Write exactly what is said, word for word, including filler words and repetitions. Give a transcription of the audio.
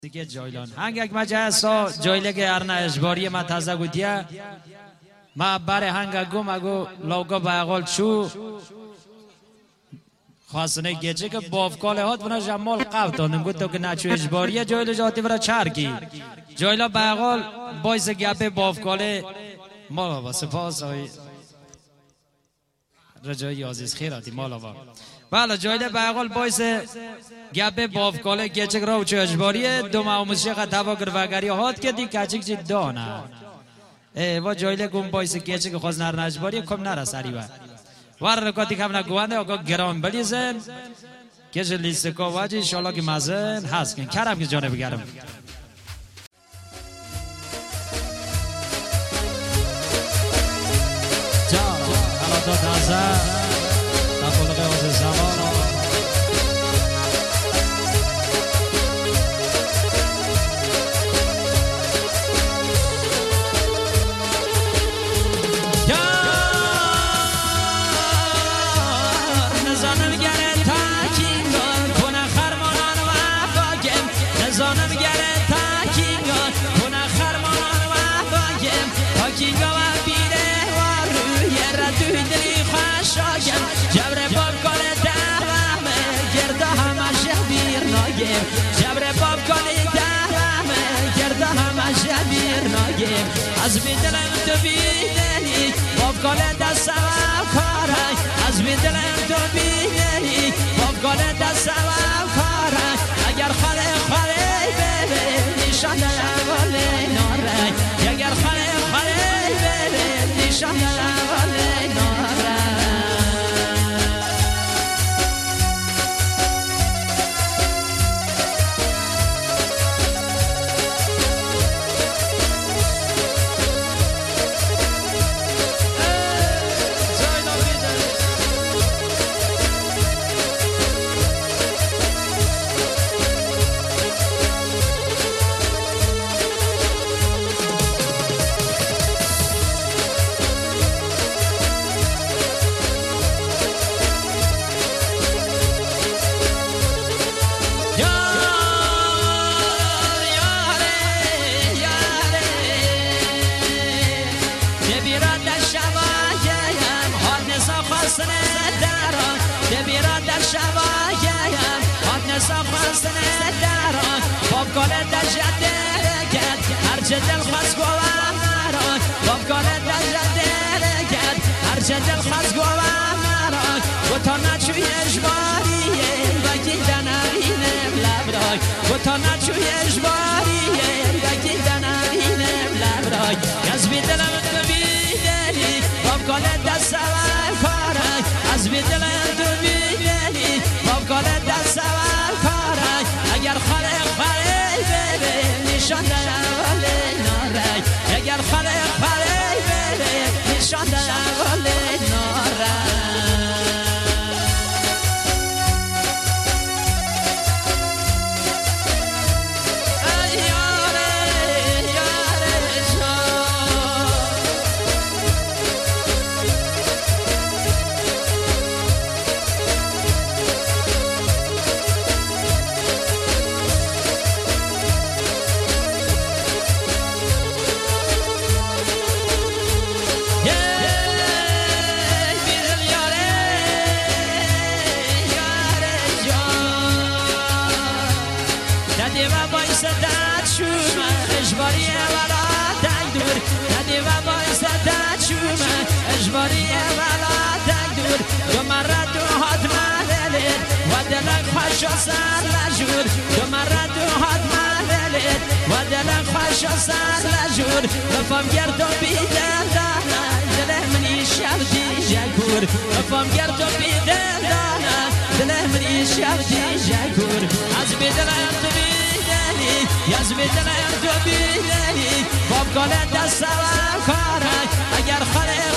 دیگه جایلان هنگک مجه سا جایلگه ارنا اجباری ما تازه گودیا ما باره هنگا گو مگو لوگا باقال چو خواستنه گیچه که بافکاله هات بنا جمال قوتانم گوتو که نچو اجباریه جایل جاتی برا چرکی جایلا باقال بایز گپه بافکاله مالا با سپاس های رجایی عزیز خیراتی مالا با بله جایله باقال بایز گپه بافکاله گیچه راو چو اجباریه دو معاموزشه قطعا گروگری هات که دی کچک جی دانه و جایله گم بایز گیچه که خواست نرن اجباریه کم نره سری با وار رکاتی کم نگوانده آقا گرام بلیزن که جه لیست که واجه انشاءالله که مزن هست کن کرم که جانه بگرم جارا حالا تو تازه تفلقه آز زمان جبر باب کنی دهرمه گرده همه شبیر ناگیم از بیدلم تو بیدنی باب کنه دست و کارک از بیدلم تو بیدنی باب کنه دست و کارک اگر خاله خاله ببه نشانه اوله نارک اگر خاله خاله ببه نشانه اوله نارک باب کنه در جده رگد هر چه دل خواست گوام مران باب کنه در جده رگد هر چه دل خواست گوام مران گوتا نچوی اجباریه بگی دنبینم لبرای گوتا نچوی اجباریه بگی دنبینم لبرای از بی دلم تو بیدنی باب کنه دست و کارک از بی دلم تو بیدنی باب کنه دست و کارک اگر خاله خاله بره نشان در اوله نارک اگر خاله خاله بره نشان در اوله نارک اجباریه ولا تقدر ندی و باعث تچومه اجباریه ولا تقدر دو مرد دو هات مدلت و دلک خوش و سر لجور دو مرد دو هات مدلت و دلک خوش و سر لجور لفام گرد و بیدل دانه دله منی شبدی جگور لفام گرد و بیدل دانه دله منی شبدی جگور از بیدلم تو بیدلی یز بیدلم تو بیدلی باب کنه دست و کارک اگر خاله